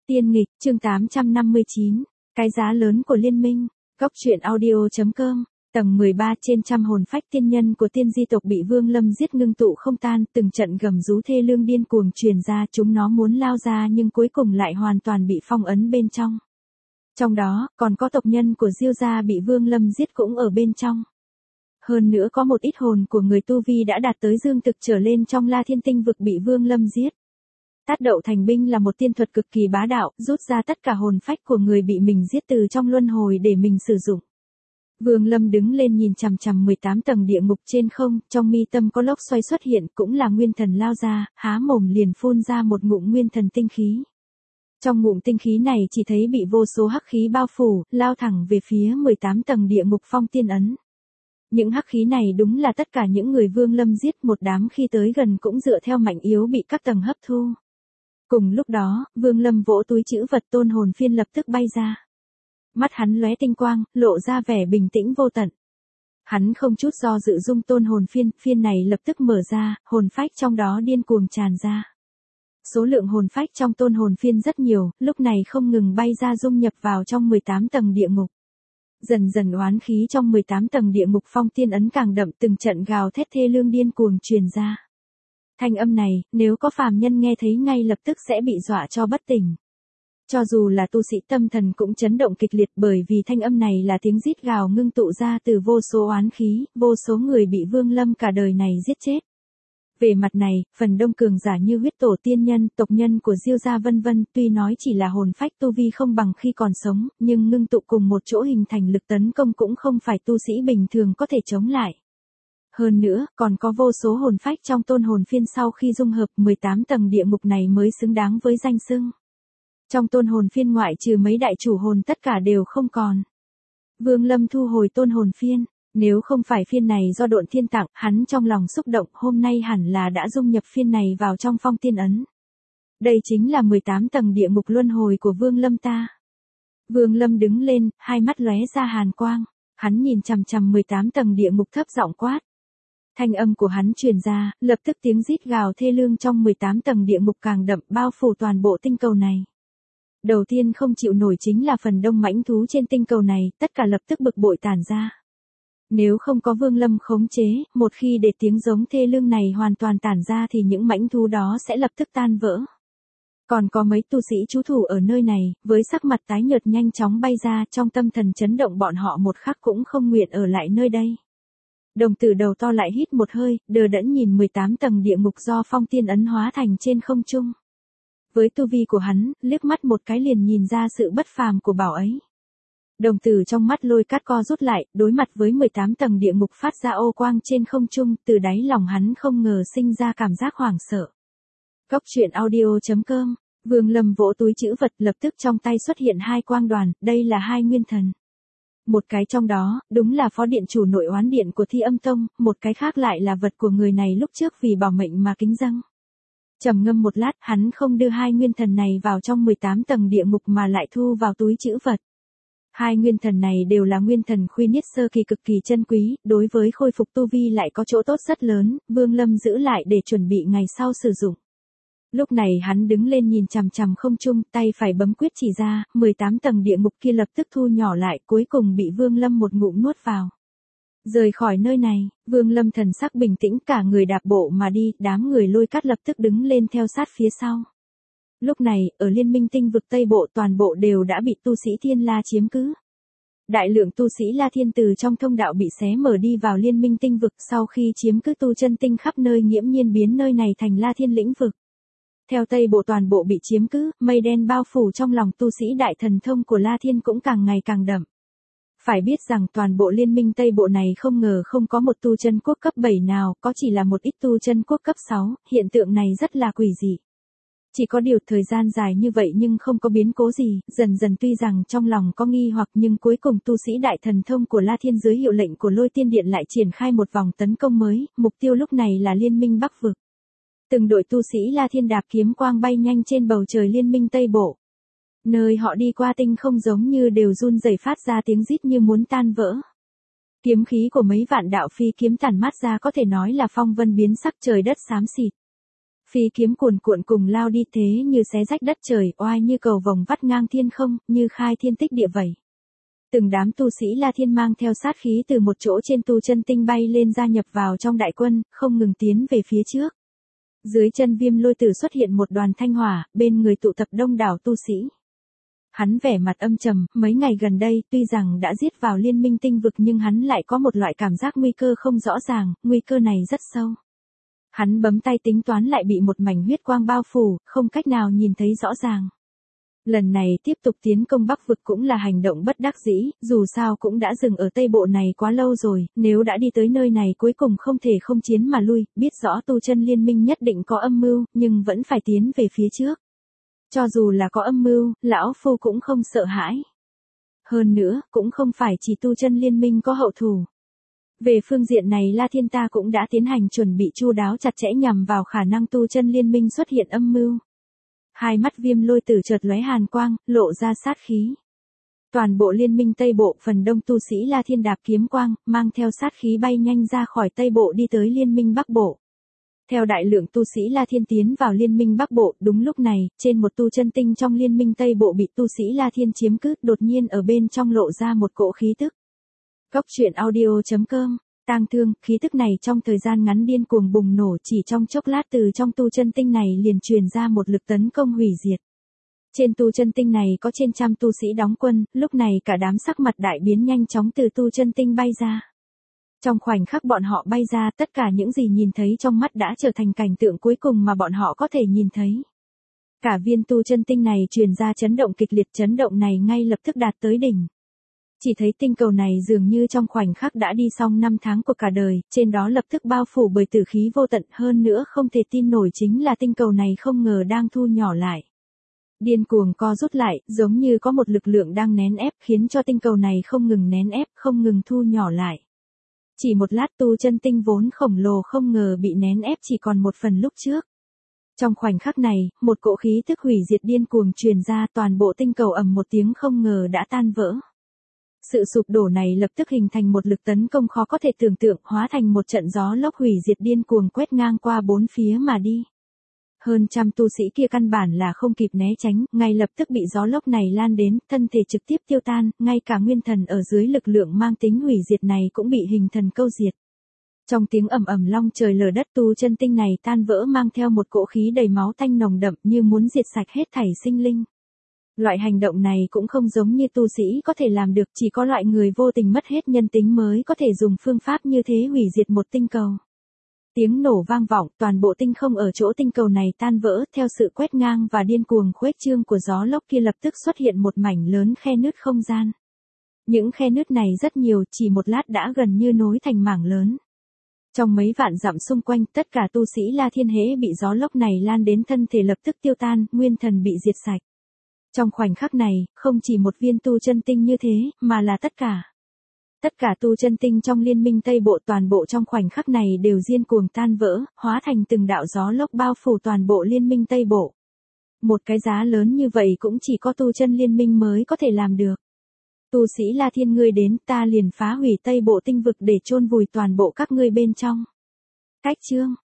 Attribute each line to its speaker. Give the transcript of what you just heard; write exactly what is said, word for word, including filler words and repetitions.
Speaker 1: Tiên nghịch, chương tám trăm năm mươi chín, cái giá lớn của liên minh, góc truyện audio.com, tầng mười ba. Trên trăm hồn phách tiên nhân của tiên di tộc bị Vương Lâm giết ngưng tụ không tan, từng trận gầm rú thê lương điên cuồng truyền ra, chúng nó muốn lao ra nhưng cuối cùng lại hoàn toàn bị phong ấn bên trong. Trong đó, còn có tộc nhân của Diêu gia bị Vương Lâm giết cũng ở bên trong. Hơn nữa có một ít hồn của người tu vi đã đạt tới dương thực trở lên trong La Thiên Tinh vực bị Vương Lâm giết. Tát đậu thành binh là một tiên thuật cực kỳ bá đạo, rút ra tất cả hồn phách của người bị mình giết từ trong luân hồi để mình sử dụng. Vương Lâm đứng lên nhìn chằm chằm mười tám tầng địa ngục trên không, trong mi tâm có lốc xoay xuất hiện, cũng là nguyên thần lao ra, há mồm liền phun ra một ngụm nguyên thần tinh khí. Trong ngụm tinh khí này chỉ thấy bị vô số hắc khí bao phủ, lao thẳng về phía mười tám tầng địa ngục phong tiên ấn. Những hắc khí này đúng là tất cả những người Vương Lâm giết, một đám khi tới gần cũng dựa theo mạnh yếu bị các tầng hấp thu. Cùng lúc đó, Vương Lâm vỗ túi trữ vật tôn hồn phiên lập tức bay ra. Mắt hắn lóe tinh quang, lộ ra vẻ bình tĩnh vô tận. Hắn không chút do dự dung tôn hồn phiên, phiên này lập tức mở ra, hồn phách trong đó điên cuồng tràn ra. Số lượng hồn phách trong tôn hồn phiên rất nhiều, lúc này không ngừng bay ra dung nhập vào trong mười tám tầng địa ngục. Dần dần oán khí trong mười tám tầng địa ngục phong tiên ấn càng đậm, từng trận gào thét thê lương điên cuồng truyền ra. Thanh âm này, nếu có phàm nhân nghe thấy ngay lập tức sẽ bị dọa cho bất tỉnh. Cho dù là tu sĩ tâm thần cũng chấn động kịch liệt, bởi vì thanh âm này là tiếng rít gào ngưng tụ ra từ vô số oán khí, vô số người bị Vương Lâm cả đời này giết chết. Về mặt này, phần đông cường giả như huyết tổ tiên nhân, tộc nhân của Diêu gia vân vân, tuy nói chỉ là hồn phách tu vi không bằng khi còn sống, nhưng ngưng tụ cùng một chỗ hình thành lực tấn công cũng không phải tu sĩ bình thường có thể chống lại. Hơn nữa, còn có vô số hồn phách trong tôn hồn phiên sau khi dung hợp mười tám tầng địa ngục này mới xứng đáng với danh xưng. Trong tôn hồn phiên ngoại trừ mấy đại chủ hồn tất cả đều không còn. Vương Lâm thu hồi tôn hồn phiên, nếu không phải phiên này do Độn Thiên tặng, hắn trong lòng xúc động, hôm nay hẳn là đã dung nhập phiên này vào trong phong tiên ấn. Đây chính là mười tám tầng địa ngục luân hồi của Vương Lâm ta. Vương Lâm đứng lên, hai mắt lóe ra hàn quang, hắn nhìn chằm chằm mười tám tầng địa ngục thấp giọng quát. Thanh âm của hắn truyền ra, lập tức tiếng rít gào thê lương trong mười tám tầng địa ngục càng đậm, bao phủ toàn bộ tinh cầu này. Đầu tiên không chịu nổi chính là phần đông mãnh thú trên tinh cầu này, tất cả lập tức bực bội tản ra. Nếu không có Vương Lâm khống chế, một khi để tiếng giống thê lương này hoàn toàn tản ra thì những mãnh thú đó sẽ lập tức tan vỡ. Còn có mấy tu sĩ trú thủ ở nơi này, với sắc mặt tái nhợt nhanh chóng bay ra, trong tâm thần chấn động bọn họ một khắc cũng không nguyện ở lại nơi đây. Đồng tử đầu to lại hít một hơi, đờ đẫn nhìn mười tám tầng địa ngục do phong tiên ấn hóa thành trên không trung. Với tu vi của hắn, liếc mắt một cái liền nhìn ra sự bất phàm của bảo ấy. Đồng tử trong mắt lôi cát co rút lại, đối mặt với mười tám tầng địa ngục phát ra ô quang trên không trung, từ đáy lòng hắn không ngờ sinh ra cảm giác hoảng sợ. Góc truyện audio.com, Vương Lâm vỗ túi trữ vật, lập tức trong tay xuất hiện hai quang đoàn, đây là hai nguyên thần. Một cái trong đó, đúng là phó điện chủ nội oán điện của Thi Âm Tông, một cái khác lại là vật của người này lúc trước vì bảo mệnh mà kính dâng. Trầm ngâm một lát, hắn không đưa hai nguyên thần này vào trong mười tám tầng địa ngục mà lại thu vào túi trữ vật. Hai nguyên thần này đều là nguyên thần khuy niết sơ kỳ cực kỳ chân quý, đối với khôi phục tu vi lại có chỗ tốt rất lớn, Vương Lâm giữ lại để chuẩn bị ngày sau sử dụng. Lúc này hắn đứng lên nhìn chằm chằm không trung, tay phải bấm quyết chỉ ra, mười tám tầng địa ngục kia lập tức thu nhỏ lại, cuối cùng bị Vương Lâm một ngụm nuốt vào. Rời khỏi nơi này, Vương Lâm thần sắc bình tĩnh, cả người đạp bộ mà đi, đám người lôi cát lập tức đứng lên theo sát phía sau. Lúc này, ở liên minh tinh vực Tây Bộ toàn bộ đều đã bị tu sĩ Thiên La chiếm cứ. Đại lượng tu sĩ La Thiên từ trong thông đạo bị xé mở đi vào liên minh tinh vực, sau khi chiếm cứ tu chân tinh khắp nơi nghiễm nhiên biến nơi này thành La Thiên lĩnh vực. Theo Tây Bộ toàn bộ bị chiếm cứ, mây đen bao phủ trong lòng tu sĩ đại thần thông của La Thiên cũng càng ngày càng đậm. Phải biết rằng toàn bộ liên minh Tây Bộ này không ngờ không có một tu chân quốc cấp bảy nào, có chỉ là một ít tu chân quốc cấp sáu, hiện tượng này rất là quỷ dị. Chỉ có điều thời gian dài như vậy nhưng không có biến cố gì, dần dần tuy rằng trong lòng có nghi hoặc nhưng cuối cùng tu sĩ đại thần thông của La Thiên dưới hiệu lệnh của Lôi Tiên Điện lại triển khai một vòng tấn công mới, mục tiêu lúc này là liên minh Bắc Vực. Từng đội tu sĩ La Thiên đạp kiếm quang bay nhanh trên bầu trời liên minh Tây Bộ. Nơi họ đi qua tinh không giống như đều run rẩy phát ra tiếng rít như muốn tan vỡ. Kiếm khí của mấy vạn đạo phi kiếm tản mát ra có thể nói là phong vân biến sắc, trời đất xám xịt. Phi kiếm cuồn cuộn cùng lao đi thế như xé rách đất trời, oai như cầu vồng vắt ngang thiên không, như khai thiên tích địa vậy. Từng đám tu sĩ La Thiên mang theo sát khí từ một chỗ trên tu chân tinh bay lên gia nhập vào trong đại quân, không ngừng tiến về phía trước. Dưới chân Viêm Lôi Tử xuất hiện một đoàn thanh hỏa, bên người tụ tập đông đảo tu sĩ. Hắn vẻ mặt âm trầm, mấy ngày gần đây tuy rằng đã giết vào liên minh tinh vực nhưng hắn lại có một loại cảm giác nguy cơ không rõ ràng, nguy cơ này rất sâu. Hắn bấm tay tính toán lại bị một mảnh huyết quang bao phủ, không cách nào nhìn thấy rõ ràng. Lần này tiếp tục tiến công Bắc vực cũng là hành động bất đắc dĩ, dù sao cũng đã dừng ở Tây Bộ này quá lâu rồi, nếu đã đi tới nơi này cuối cùng không thể không chiến mà lui, biết rõ tu chân liên minh nhất định có âm mưu, nhưng vẫn phải tiến về phía trước. Cho dù là có âm mưu, lão phu cũng không sợ hãi. Hơn nữa, cũng không phải chỉ tu chân liên minh có hậu thủ. Về phương diện này La Thiên ta cũng đã tiến hành chuẩn bị chu đáo chặt chẽ nhằm vào khả năng tu chân liên minh xuất hiện âm mưu. Hai mắt Viêm Lôi Tử chợt lóe hàn quang, lộ ra sát khí. Toàn bộ liên minh Tây Bộ phần đông tu sĩ La Thiên đạp kiếm quang, mang theo sát khí bay nhanh ra khỏi Tây Bộ đi tới liên minh Bắc Bộ. Theo đại lượng tu sĩ La Thiên tiến vào liên minh Bắc Bộ, đúng lúc này, trên một tu chân tinh trong liên minh Tây Bộ bị tu sĩ La Thiên chiếm cứ, đột nhiên ở bên trong lộ ra một cỗ khí tức. Góc truyện audio chấm com, tang thương, khí tức này trong thời gian ngắn điên cuồng bùng nổ, chỉ trong chốc lát từ trong tu chân tinh này liền truyền ra một lực tấn công hủy diệt. Trên tu chân tinh này có trên trăm tu sĩ đóng quân, lúc này cả đám sắc mặt đại biến nhanh chóng từ tu chân tinh bay ra. Trong khoảnh khắc bọn họ bay ra, tất cả những gì nhìn thấy trong mắt đã trở thành cảnh tượng cuối cùng mà bọn họ có thể nhìn thấy. Cả viên tu chân tinh này truyền ra chấn động kịch liệt, chấn động này ngay lập tức đạt tới đỉnh. Chỉ thấy tinh cầu này dường như trong khoảnh khắc đã đi xong năm tháng của cả đời, trên đó lập tức bao phủ bởi tử khí vô tận, hơn nữa không thể tin nổi chính là tinh cầu này không ngờ đang thu nhỏ lại. Điên cuồng co rút lại, giống như có một lực lượng đang nén ép khiến cho tinh cầu này không ngừng nén ép, không ngừng thu nhỏ lại. Chỉ một lát tu chân tinh vốn khổng lồ không ngờ bị nén ép chỉ còn một phần lúc trước. Trong khoảnh khắc này, một cỗ khí tức hủy diệt điên cuồng truyền ra, toàn bộ tinh cầu ầm một tiếng không ngờ đã tan vỡ. Sự sụp đổ này lập tức hình thành một lực tấn công khó có thể tưởng tượng, hóa thành một trận gió lốc hủy diệt điên cuồng quét ngang qua bốn phía mà đi. Hơn trăm tu sĩ kia căn bản là không kịp né tránh, ngay lập tức bị gió lốc này lan đến, thân thể trực tiếp tiêu tan, ngay cả nguyên thần ở dưới lực lượng mang tính hủy diệt này cũng bị hình thần câu diệt. Trong tiếng ầm ầm long trời lở đất, tu chân tinh này tan vỡ mang theo một cỗ khí đầy máu tanh nồng đậm như muốn diệt sạch hết thảy sinh linh. Loại hành động này cũng không giống như tu sĩ có thể làm được, chỉ có loại người vô tình mất hết nhân tính mới có thể dùng phương pháp như thế hủy diệt một tinh cầu. Tiếng nổ vang vọng, toàn bộ tinh không ở chỗ tinh cầu này tan vỡ, theo sự quét ngang và điên cuồng khuếch trương của gió lốc kia lập tức xuất hiện một mảnh lớn khe nứt không gian. Những khe nứt này rất nhiều, chỉ một lát đã gần như nối thành mảng lớn. Trong mấy vạn dặm xung quanh, tất cả tu sĩ La Thiên hễ bị gió lốc này lan đến thân thể lập tức tiêu tan, nguyên thần bị diệt sạch. Trong khoảnh khắc này, không chỉ một viên tu chân tinh như thế, mà là tất cả. Tất cả tu chân tinh trong liên minh Tây Bộ toàn bộ trong khoảnh khắc này đều điên cuồng tan vỡ, hóa thành từng đạo gió lốc bao phủ toàn bộ liên minh Tây Bộ. Một cái giá lớn như vậy cũng chỉ có tu chân liên minh mới có thể làm được. Tu sĩ La Thiên ngươi đến, ta liền phá hủy Tây Bộ tinh vực để chôn vùi toàn bộ các ngươi bên trong. Cách chương